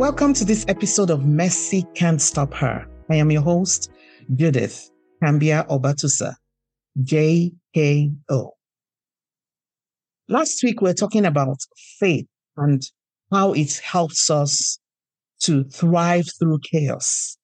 Welcome to this episode of Mercy Can't Stop Her. I am your host, Judith Kambia Obatusa, JKO. Last week, we were talking about faith and how it helps us to thrive through chaos.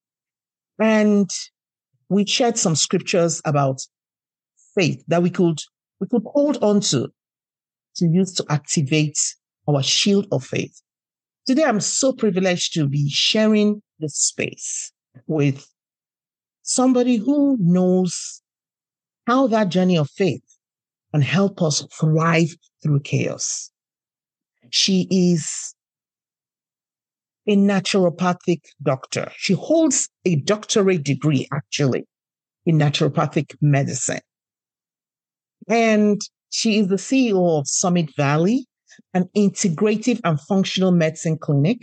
And we shared some scriptures about faith that we could hold on to use to activate our shield of faith. Today, I'm so privileged to be sharing this space with somebody who knows how that journey of faith can help us thrive through chaos. She is a naturopathic doctor. She holds a doctorate degree, actually, in naturopathic medicine. And she is the CEO of Summit Valley, an integrative and functional medicine clinic.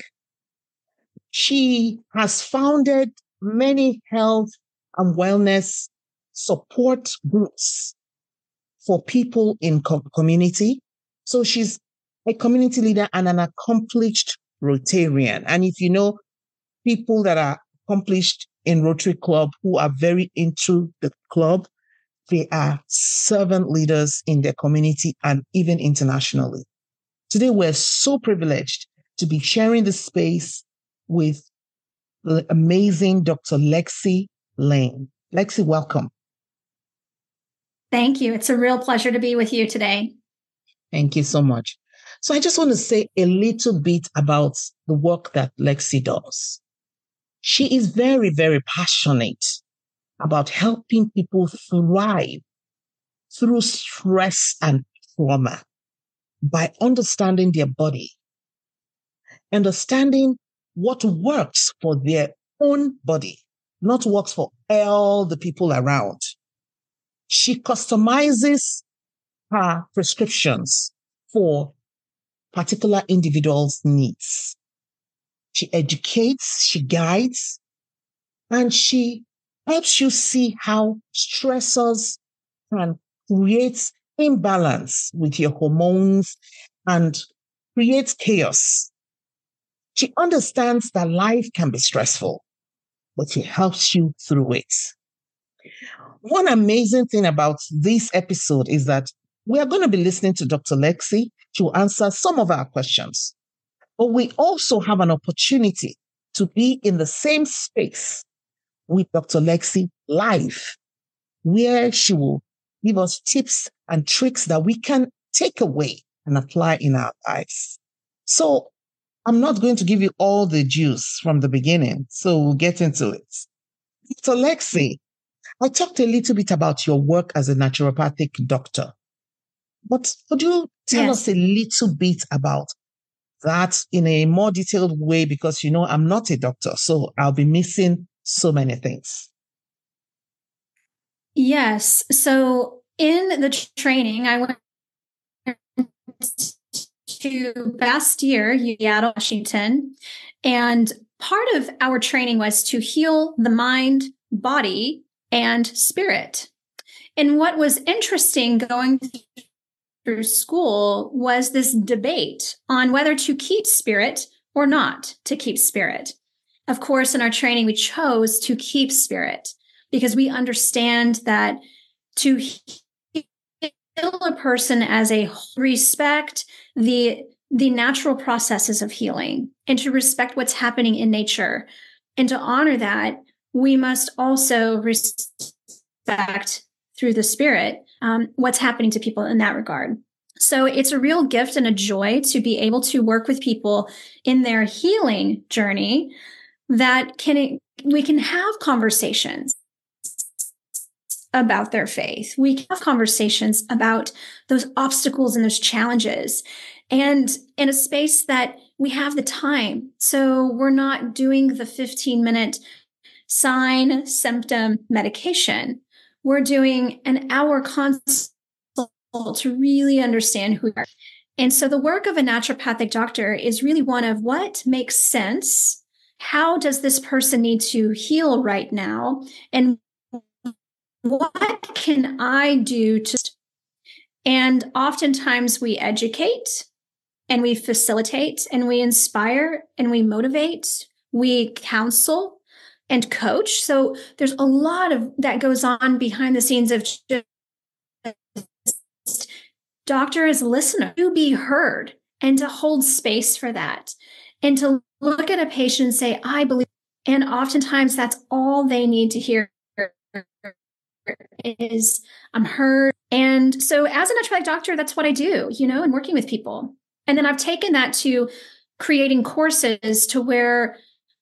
She has founded many health and wellness support groups for people in community. So she's a community leader and an accomplished Rotarian. And if you know people that are accomplished in Rotary Club who are very into the club, they are servant leaders in their community and even internationally. Today, we're so privileged to be sharing this space with the amazing Dr. Lexi Lane. Lexi, welcome. Thank you. It's a real pleasure to be with you today. Thank you so much. So I just want to say a little bit about the work that Lexi does. She is very, very passionate about helping people thrive through stress and trauma by understanding their body, understanding what works for their own body, not works for all the people around. She customizes her prescriptions for particular individuals' needs. She educates, she guides, and she helps you see how stressors can create imbalance with your hormones and create chaos. She understands that life can be stressful, but she helps you through it. One amazing thing about this episode is that we are going to be listening to Dr. Lexi. She will answer some of our questions, but we also have an opportunity to be in the same space with Dr. Lexi live, where she will give us tips and tricks that we can take away and apply in our lives. So I'm not going to give you all the juice from the beginning, so we'll get into it. Dr. Lexi, I talked a little bit about your work as a naturopathic doctor, but could you tell us a little bit about that in a more detailed way? Because, you know, I'm not a doctor, so I'll be missing so many things. Yes. So in the training, I went to Bastyr, Seattle, Washington, and part of our training was to heal the mind, body, and spirit. And what was interesting going through school was this debate on whether to keep spirit or not to keep spirit. Of course, in our training, we chose to keep spirit because we understand that to heal a person as a respect the natural processes of healing and to respect what's happening in nature. And to honor that, we must also respect through the spirit what's happening to people in that regard. So it's a real gift and a joy to be able to work with people in their healing journey that we can have conversations about their faith. We can have conversations about those obstacles and those challenges, and in a space that we have the time. So we're not doing the 15-minute sign, symptom, medication. We're doing an hour consult to really understand who we are. And so the work of a naturopathic doctor is really one of what makes sense. How does this person need to heal right now? And what can I do to? And oftentimes we educate and we facilitate and we inspire and we motivate, we counsel and coach. So there's a lot of that goes on behind the scenes of just doctor as a listener, to be heard and to hold space for that and to look at a patient and say, I believe. And oftentimes that's all they need to hear is I'm heard. And so as a naturopathic doctor, that's what I do, and working with people. And then I've taken that to creating courses to where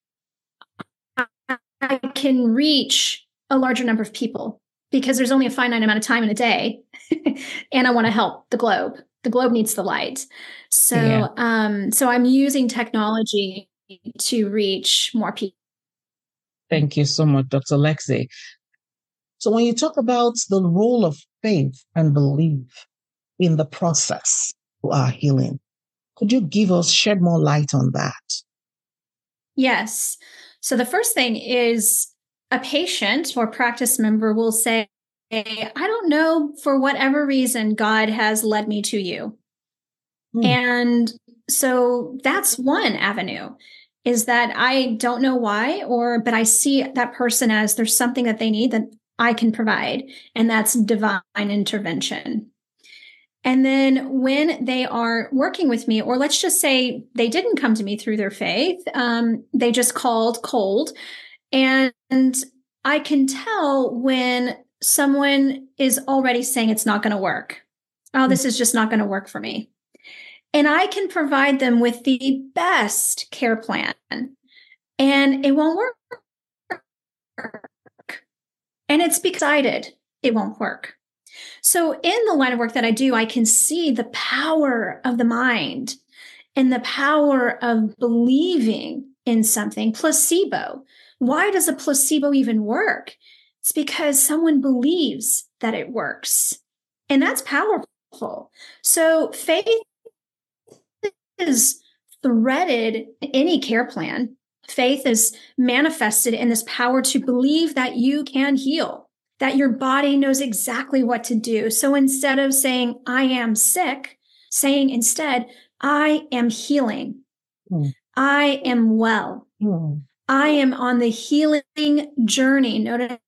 I can reach a larger number of people because there's only a finite amount of time in a day. And I want to help the globe. The globe needs the light. So, so I'm using technology to reach more people. Thank you so much, Dr. Lexi. So when you talk about the role of faith and belief in the process to our healing, could you shed more light on that? Yes. So the first thing is a patient or practice member will say, I don't know, for whatever reason, God has led me to you. And so that's one avenue, is that I don't know why, but I see that person as there's something that they need that I can provide, and that's divine intervention. And then when they are working with me, or let's just say they didn't come to me through their faith, they just called cold, and I can tell when someone is already saying it's not going to work. Oh, this is just not going to work for me. And I can provide them with the best care plan, and it won't work. And it's because it won't work. So in the line of work that I do, I can see the power of the mind and the power of believing in something. Placebo. Why does a placebo even work? It's because someone believes that it works. And that's powerful. So faith is threaded in any care plan. Faith is manifested in this power to believe that you can heal, that your body knows exactly what to do. So instead of saying, I am sick, saying instead, I am healing. I am well. I am on the healing journey. Notice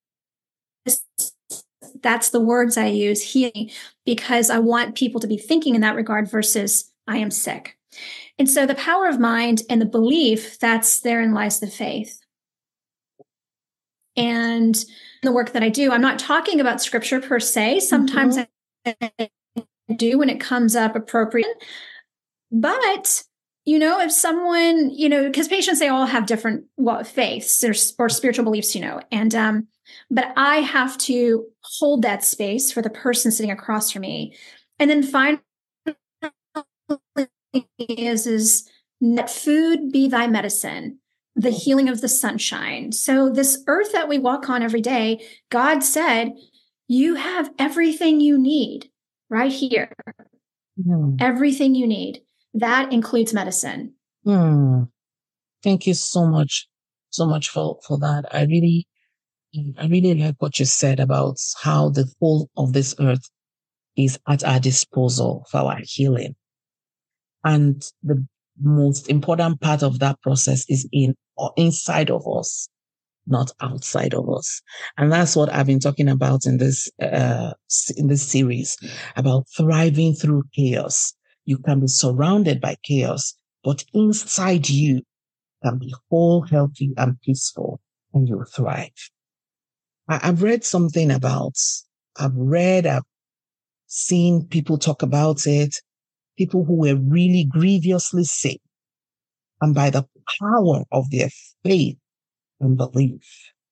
that's the words I use, healing, because I want people to be thinking in that regard versus I am sick. And so the power of mind and the belief, therein lies the faith. And the work that I do, I'm not talking about scripture per se. Sometimes I do when it comes up appropriate. But, if someone, because patients, they all have different faiths or spiritual beliefs, and, but I have to hold that space for the person sitting across from me. And then finally is let food be thy medicine, the healing of the sunshine. So this earth that we walk on every day, God said, you have everything you need right here. Everything you need. That includes medicine. Thank you so much for that. I really like what you said about how the whole of this earth is at our disposal for our healing. And the most important part of that process is inside of us, not outside of us. And that's what I've been talking about in this series, about thriving through chaos. You can be surrounded by chaos, but inside you can be whole, healthy, and peaceful, and you'll thrive. I've read something I've seen people talk about it, people who were really grievously sick, and by the power of their faith and belief,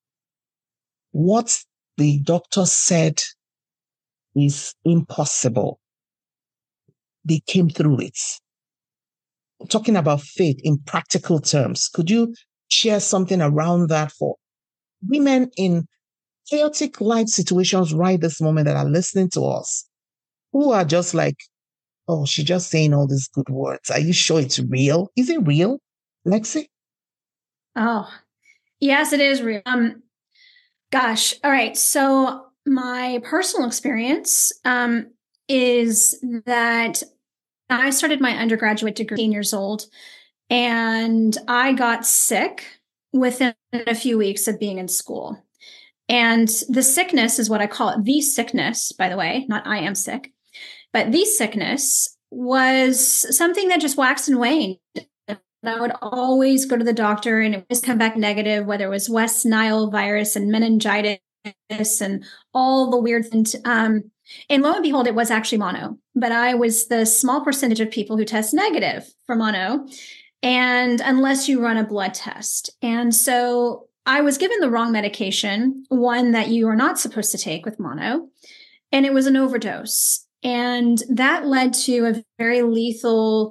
what the doctor said is impossible, they came through it. Talking about faith in practical terms, could you share something around that for women in chaotic life situations right this moment that are listening to us, who are just like, oh, she's just saying all these good words. Are you sure it's real? Is it real, Lexi? Oh, yes, it is real. Gosh. All right. So my personal experience is that I started my undergraduate degree 18 years old, and I got sick within a few weeks of being in school. And the sickness is what I call it. The sickness, by the way, not I am sick, but the sickness was something that just waxed and waned. And I would always go to the doctor and it would come back negative, whether it was West Nile virus and meningitis and all the weird things. And lo and behold, it was actually mono, but I was the small percentage of people who test negative for mono. And unless you run a blood test. And so I was given the wrong medication, one that you are not supposed to take with mono, and it was an overdose. And that led to a very lethal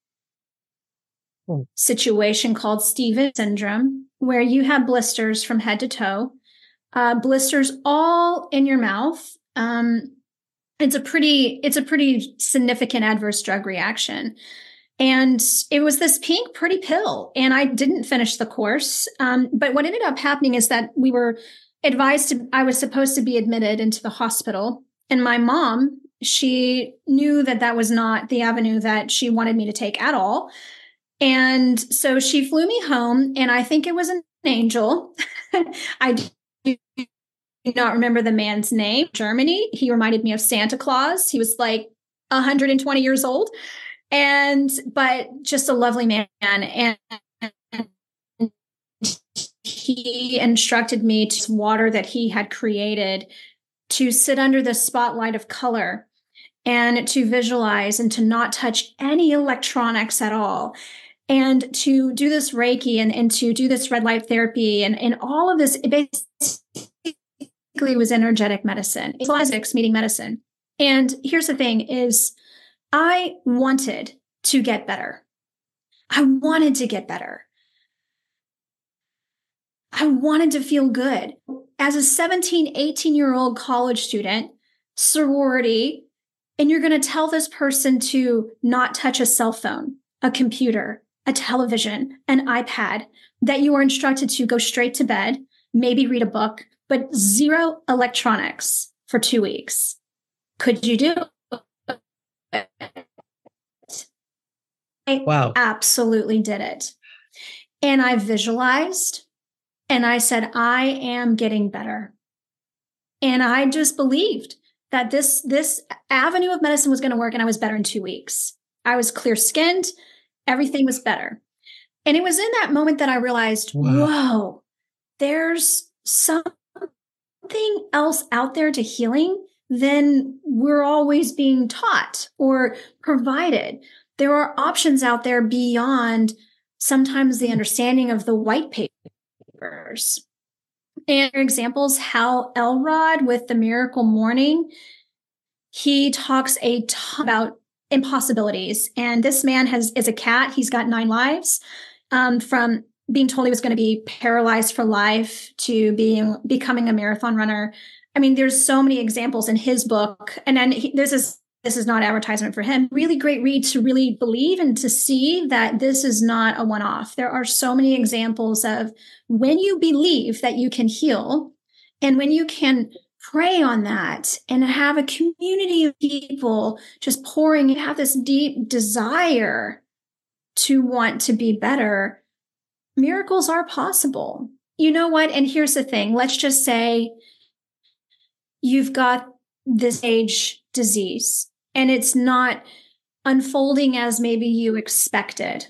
situation called Stevens syndrome, where you have blisters from head to toe, blisters all in your mouth. It's a pretty significant adverse drug reaction. And it was this pink pretty pill. And I didn't finish the course. But what ended up happening is that we were advised I was supposed to be admitted into the hospital. And my mom, she knew that that was not the avenue that she wanted me to take at all. And so she flew me home, and I think it was an angel. I do not remember the man's name. Germany. He reminded me of Santa Claus. He was like 120 years old. But just a lovely man. And he instructed me to water that he had created to sit under the spotlight of color and to visualize and to not touch any electronics at all. And to do this Reiki and to do this red light therapy and all of this, it basically was energetic medicine. It's physics meeting medicine. And here's the thing is, I wanted to get better. I wanted to get better. I wanted to feel good. As a 17, 18-year-old college student, sorority, and you're going to tell this person to not touch a cell phone, a computer, a television, an iPad, that you are instructed to go straight to bed, maybe read a book, but zero electronics for 2 weeks. Could you do it? I absolutely did it. And I visualized and I said, I am getting better. And I just believed that this avenue of medicine was going to work, and I was better in 2 weeks. I was clear skinned. Everything was better. And it was in that moment that I realized, whoa, there's something else out there to healing than we're always being taught or provided. There are options out there beyond sometimes the understanding of the white papers. And examples, Hal Elrod with the Miracle Morning, he talks a ton about impossibilities. And this man is a cat. He's got 9 lives, from being told he was going to be paralyzed for life to becoming a marathon runner. I mean, there's so many examples in his book. And then this is not advertisement for him. Really great read to really believe and to see that this is not a one-off. There are so many examples of when you believe that you can heal, and when you can pray on that and have a community of people just pouring and have this deep desire to want to be better, miracles are possible. You know what? And here's the thing. Let's just say you've got this age disease and it's not unfolding as maybe you expected.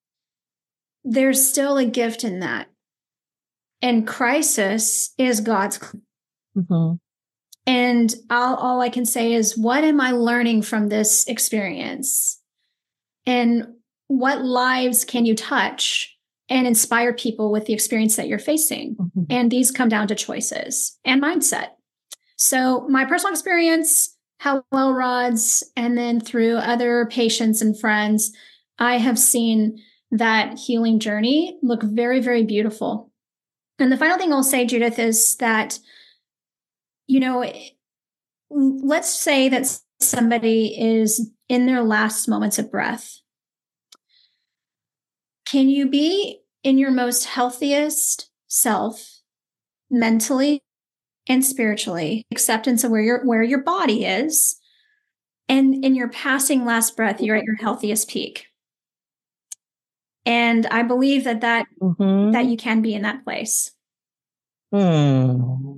There's still a gift in that. And crisis is God's. Mm-hmm. And all I can say is, what am I learning from this experience? And what lives can you touch and inspire people with the experience that you're facing? Mm-hmm. And these come down to choices and mindset. So my personal experience, Hal Elrod's, and then through other patients and friends, I have seen that healing journey look very, very beautiful. And the final thing I'll say, Judith, is that, let's say that somebody is in their last moments of breath. Can you be in your most healthiest self, mentally and spiritually, acceptance of where your body is, And in your passing last breath, you're at your healthiest peak. And I believe that you can be in that place. I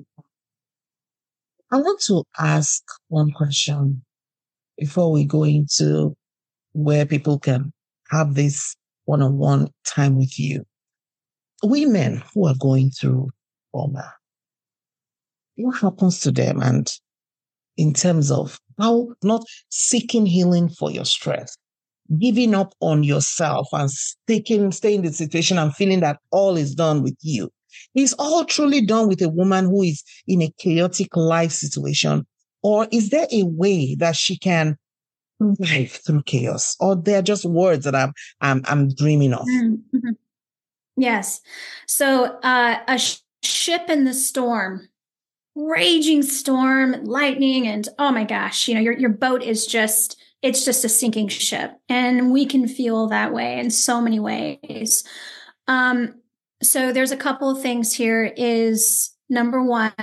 want to ask one question before we go into where people can have this one-on-one time with you. Women who are going through trauma, what happens to them? And in terms of how not seeking healing for your stress, giving up on yourself and staying in the situation and feeling that all is done with you. Is all truly done with a woman who is in a chaotic life situation? Or is there a way that she can live through chaos? Or they're just words that I'm dreaming of? Mm-hmm. Yes. So a ship in the storm, raging storm, lightning, and oh my gosh, your boat is it's just a sinking ship. And we can feel that way in so many ways. So there's a couple of things here is number one,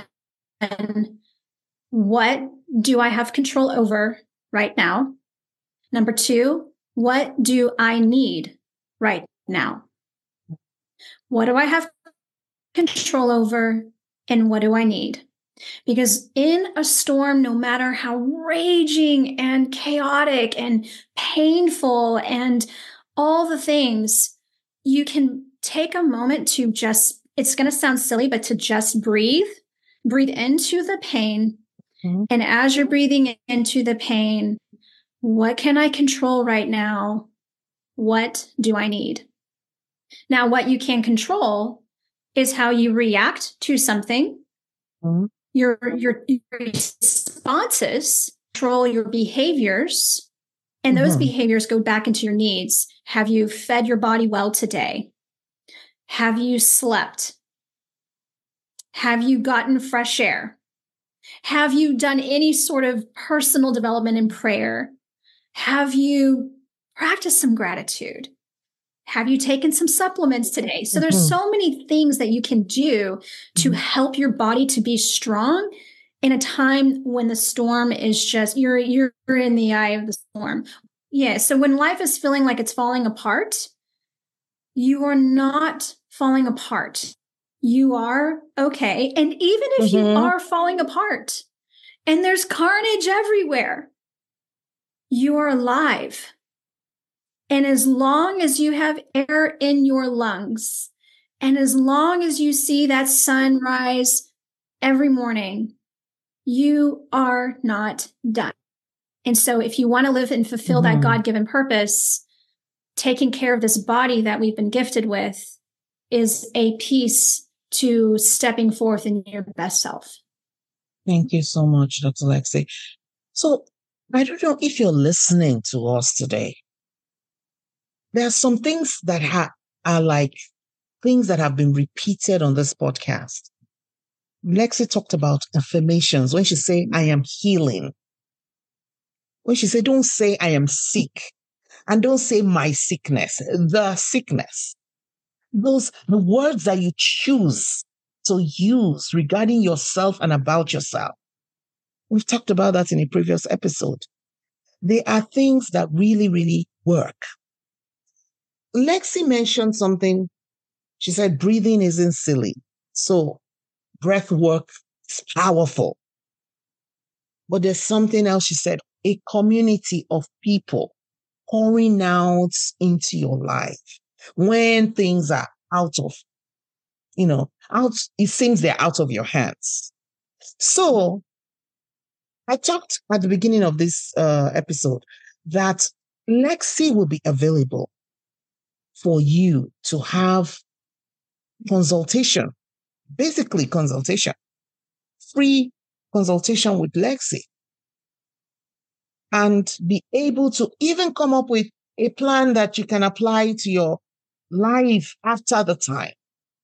what do I have control over right now? Number two, what do I need right now? What do I have control over and what do I need? Because in a storm, no matter how raging and chaotic and painful and all the things, you can take a moment to just, it's going to sound silly, but to just breathe into the pain. Mm-hmm. And as you're breathing into the pain, what can I control right now? What do I need? Now, what you can control is how you react to something. Mm-hmm. Your responses control your behaviors, and those behaviors go back into your needs. Have you fed your body well today? Have you slept? Have you gotten fresh air? Have you done any sort of personal development in prayer? Have you practiced some gratitude? Have you taken some supplements today? So there's so many things that you can do to help your body to be strong in a time when the storm is just, you're in the eye of the storm. Yeah. So when life is feeling like it's falling apart, you are not falling apart. You are okay. And even if you are falling apart and there's carnage everywhere, you are alive. And as long as you have air in your lungs, and as long as you see that sunrise every morning, you are not done. And so if you want to live and fulfill that God-given purpose, taking care of this body that we've been gifted with is a piece to stepping forth in your best self. Thank you so much, Dr. Lexi. So I don't know if you're listening to us today. There are some things that are like things that have been repeated on this podcast. Lexi talked about affirmations. When she say, I am healing. When she say, don't say I am sick. And don't say my sickness, the sickness. The words that you choose to use regarding yourself and about yourself. We've talked about that in a previous episode. They are things that really, really work. Lexi mentioned something. She said, breathing isn't silly. So breath work is powerful. But there's something else she said, a community of people pouring out into your life when things are it seems they're out of your hands. So I talked at the beginning of this episode that Lexi will be available for you to have consultation, basically consultation, free consultation with Lexi, and be able to even come up with a plan that you can apply to your life after the time.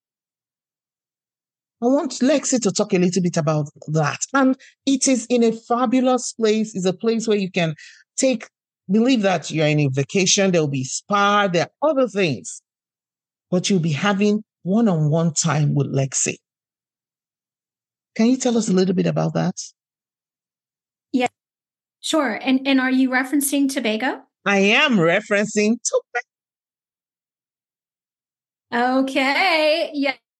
I want Lexi to talk a little bit about that. And it is in a fabulous place. It's a place where you can believe that you're in a vacation. There'll be spa, there are other things. But you'll be having one-on-one time with Lexi. Can you tell us a little bit about that? Yeah, Sure. And are you referencing Tobago? I am referencing Tobago. Okay.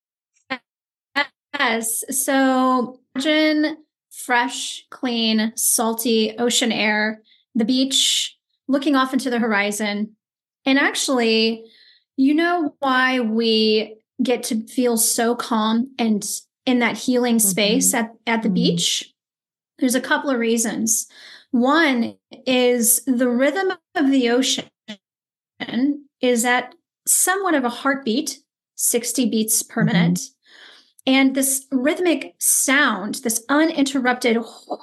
Yes. So imagine fresh, clean, salty ocean air, the beach, looking off into the horizon. And actually, you know why we get to feel so calm and in that healing space at the beach? There's a couple of reasons. One is the rhythm of the ocean is at somewhat of a heartbeat, 60 beats per minute. And this rhythmic sound, this uninterrupted,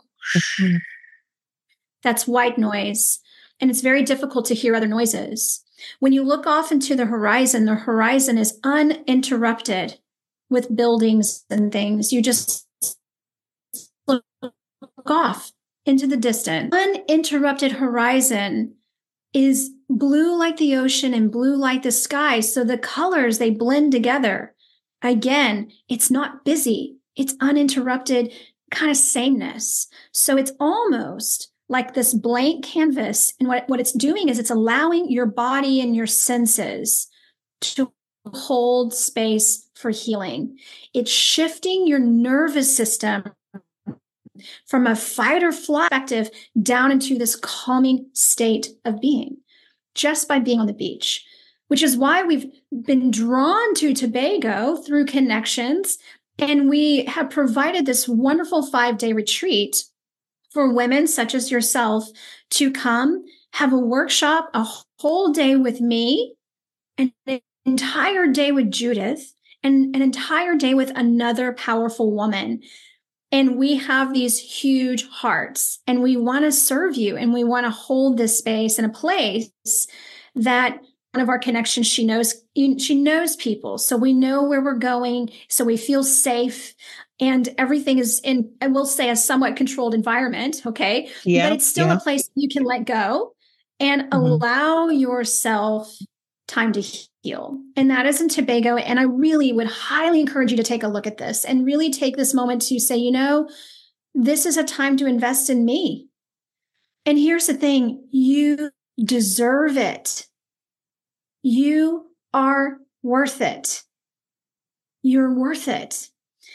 that's white noise. And it's very difficult to hear other noises. When you look off into the horizon is uninterrupted with buildings and things. You just look off into the distance. Uninterrupted horizon is blue like the ocean and blue like the sky. So the colors, they blend together. Again, it's not busy. It's uninterrupted kind of sameness. So it's almost like this blank canvas. And what it's doing is it's allowing your body and your senses to hold space for healing. It's shifting your nervous system from a fight or flight perspective down into this calming state of being just by being on the beach, which is why we've been drawn to Tobago through connections. And we have provided this wonderful 5-day retreat for women such as yourself to come have a workshop, a whole day with me, an entire day with Judith, and an entire day with another powerful woman. And we have these huge hearts and we want to serve you and we want to hold this space in a place that one of our connections, she knows people. So we know where we're going. So we feel safe and everything is in, I will say, a somewhat controlled environment. Okay. Yeah, but it's still a place you can let go and allow yourself time to heal. And that is in Tobago. And I really would highly encourage you to take a look at this and really take this moment to say, you know, this is a time to invest in me. And here's the thing, you deserve it. You are worth it. You're worth it.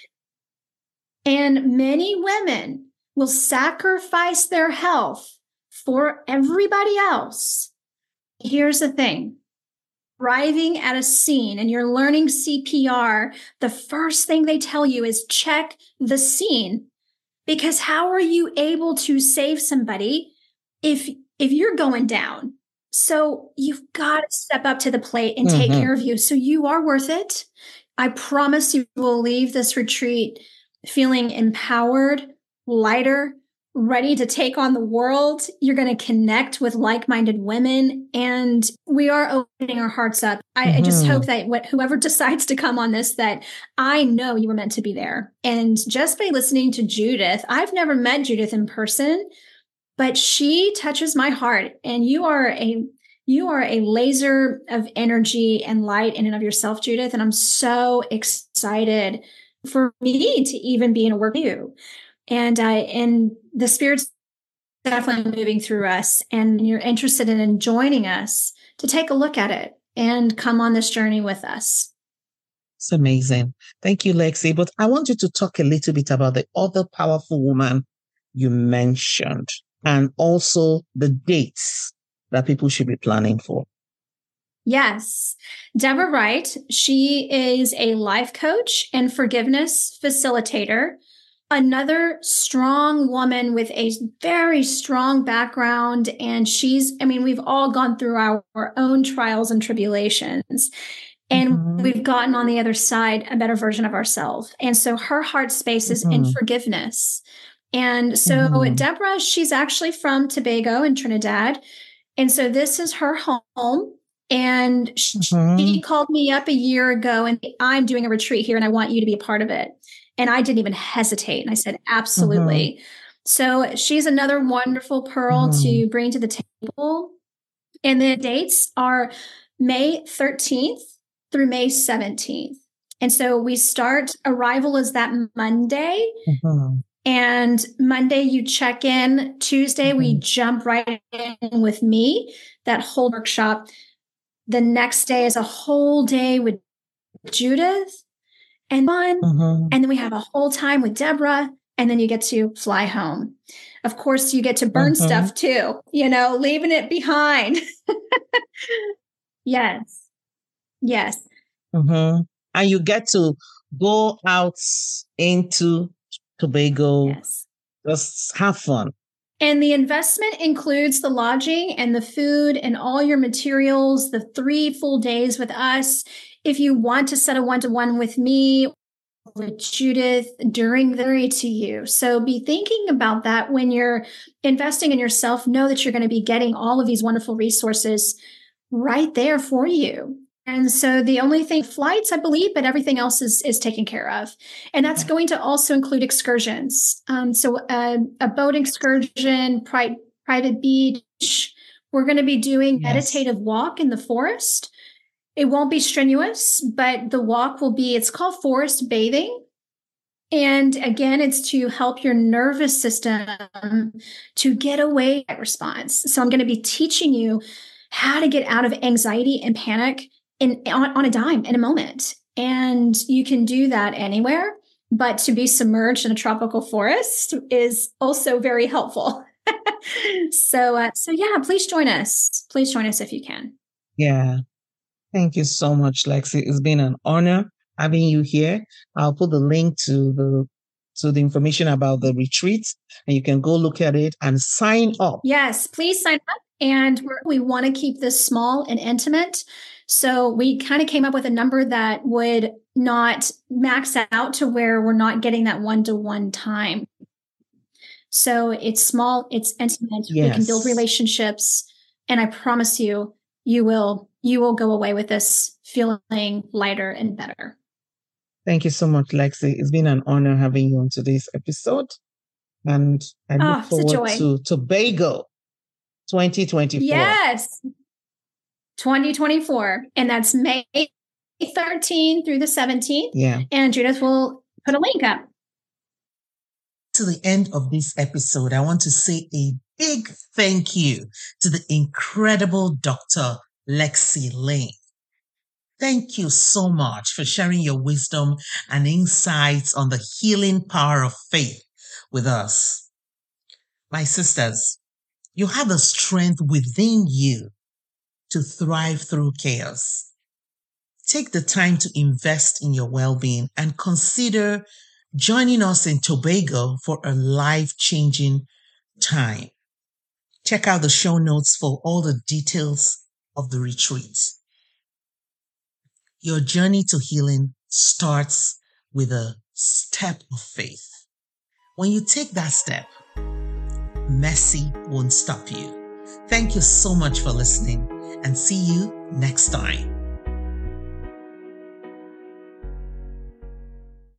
And many women will sacrifice their health for everybody else. Here's the thing. Arriving at a scene and you're learning CPR, the first thing they tell you is check the scene. Because how are you able to save somebody if you're going down? So you've got to step up to the plate and take care of you. So you are worth it. I promise you will leave this retreat feeling empowered, lighter, ready to take on the world. You're going to connect with like-minded women and we are opening our hearts up. I just hope that whoever decides to come on this, that I know you were meant to be there. And just by listening to Judith, I've never met Judith in person, but she touches my heart and you are a laser of energy and light in and of yourself, Judith. And I'm so excited for me to even be in a work with you. And the Spirit's definitely moving through us and you're interested in joining us to take a look at it and come on this journey with us. It's amazing. Thank you, Lexi. But I want you to talk a little bit about the other powerful woman you mentioned and also the dates that people should be planning for. Yes. Deborah Wright, she is a life coach and forgiveness facilitator. Another strong woman with a very strong background. And we've all gone through our own trials and tribulations. And we've gotten on the other side a better version of ourselves. And so her heart space is in forgiveness. And so Deborah, she's actually from Tobago in Trinidad. And so this is her home. And she called me up a year ago and I'm doing a retreat here and I want you to be a part of it. And I didn't even hesitate. And I said, absolutely. So she's another wonderful pearl to bring to the table. And the dates are May 13th through May 17th. And so we start, arrival is that Monday. And Monday, you check in. Tuesday, we jump right in with me, that whole workshop. The next day is a whole day with Judith and then we have a whole time with Deborah, and then you get to fly home. Of course, you get to burn stuff too, leaving it behind. Yes. And you get to go out into Tobago. Yes. Just have fun. And the investment includes the lodging and the food and all your materials, the 3 full days with us. If you want to set a one-to-one with me, with Judith, during the to you. So be thinking about that when you're investing in yourself. Know that you're going to be getting all of these wonderful resources right there for you. And so the only thing, flights, I believe, but everything else is taken care of. And that's going to also include excursions. So a boat excursion, private beach. We're going to be doing meditative walk in the forest. It won't be strenuous, but the walk will be, it's called forest bathing. And again, it's to help your nervous system to get away from response. So I'm going to be teaching you how to get out of anxiety and panic on a dime, in a moment. And you can do that anywhere, but to be submerged in a tropical forest is also very helpful. So yeah, please join us. Please join us if you can. Yeah. Thank you so much, Lexi. It's been an honor having you here. I'll put the link to the information about the retreat, and you can go look at it and sign up. Yes, please sign up. And we want to keep this small and intimate. So we kind of came up with a number that would not max out to where we're not getting that one-to-one time. So it's small, it's intimate. Yes. We can build relationships. And I promise you, you will go away with this feeling lighter and better. Thank you so much, Lexi. It's been an honor having you on today's episode. And I look forward to Tobago 2024. Yes, 2024. And that's May 13th through the 17th. Yeah. And Judith will put a link up. To the end of this episode, I want to say a big thank you to the incredible Dr. Lexi Lane. Thank you so much for sharing your wisdom and insights on the healing power of faith with us. My sisters, you have the strength within you to thrive through chaos. Take the time to invest in your well-being and consider joining us in Tobago for a life-changing time. Check out the show notes for all the details of the retreat. Your journey to healing starts with a step of faith. When you take that step, mercy won't stop you. Thank you so much for listening, and see you next time.